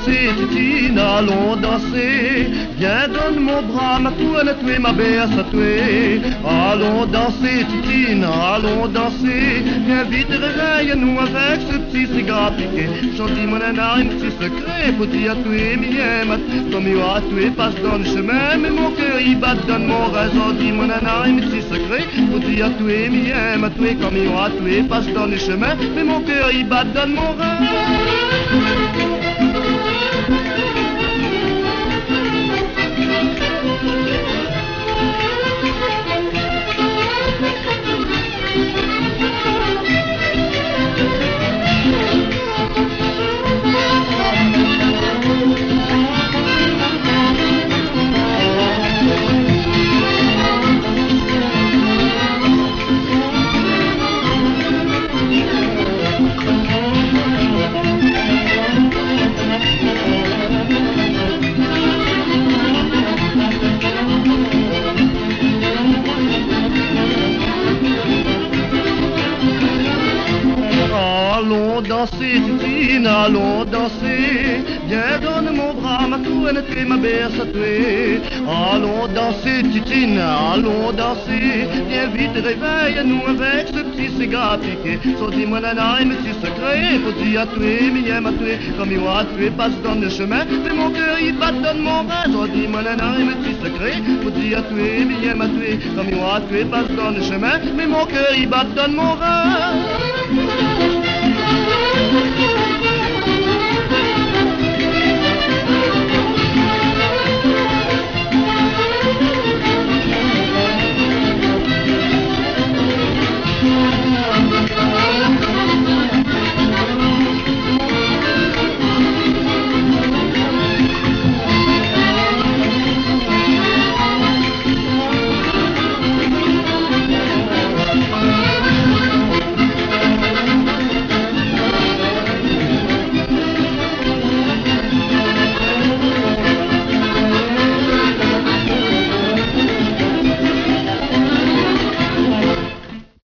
danser, Titine, allons danser. Viens, donne mon bras, ma toile à tuer, ma berce à tuer. Allons danser, Titine, allons danser. Viens vite, réveille-nous avec ce petit cigare piqué. J'en dis mon nana, un petit secret, faut-il à tuer, m'aime. Comme il a tué, passe dans le chemin, mais mon cœur il bat, donne mon raison. Dis mon nana, un petit secret, faut-il à tuer, m'aime. À tuer comme il a tué, passe dans le chemin, mais mon cœur il bat, donne mon rein. Allons danser, Titine, allons danser. Viens, donne mon bras, ma tourne et ma berce à tuer. Allons danser, Titine, allons danser. Viens vite, réveille-nous avec ce petit cigare piqué. So dis mon nana, un petit secret, faut-il à tuer, m'aime à tuer. Comme il a tué, passe dans le chemin, mais mon cœur il bat, donne mon bras. So dis mon nana, un petit secret, faut-il à tuer, m'aime à tuer. Comme il a tué, passe dans le chemin, mais mon cœur il bat, donne mon bras.